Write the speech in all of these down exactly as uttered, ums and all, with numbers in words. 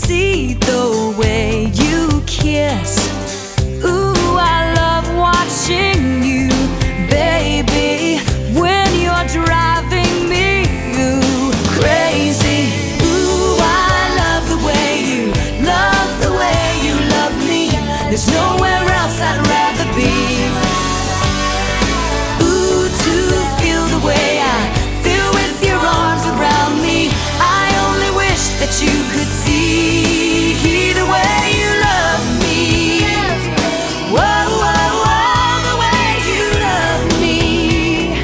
see the way you kiss. Ooh, I love watching you, baby, when you're driving me ooh, crazy. Ooh, I love the way you, love the way you love me. There's nowhere else I'd rather be. Ooh, to feel the way I feel with your arms around me. I only wish that you could see the way you love me. Whoa, whoa, whoa, the way you love me.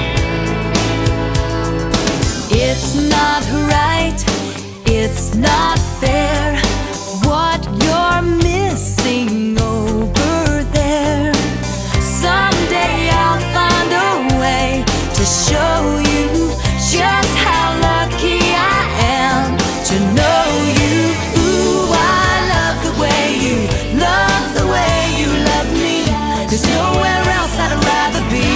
It's not right, it's not fair, what you're missing over there. Someday I'll find a way to show you just how lucky I am to know you. Ooh, I love the way you, love the way you love me. There's nowhere else I'd rather be.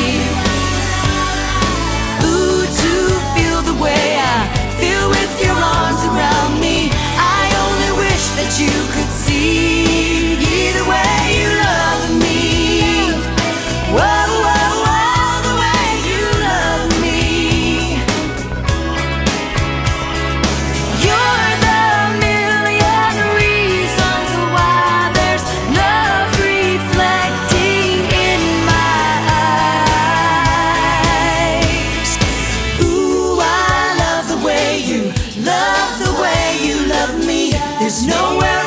Ooh, to feel the way I feel with your arms around me. I only wish that you could see the way you love me. Whoa, whoa, whoa, the way you love me. You're the million reasons why there's love reflecting in my eyes. Ooh, I love the way you, love the way you love me. There's nowhere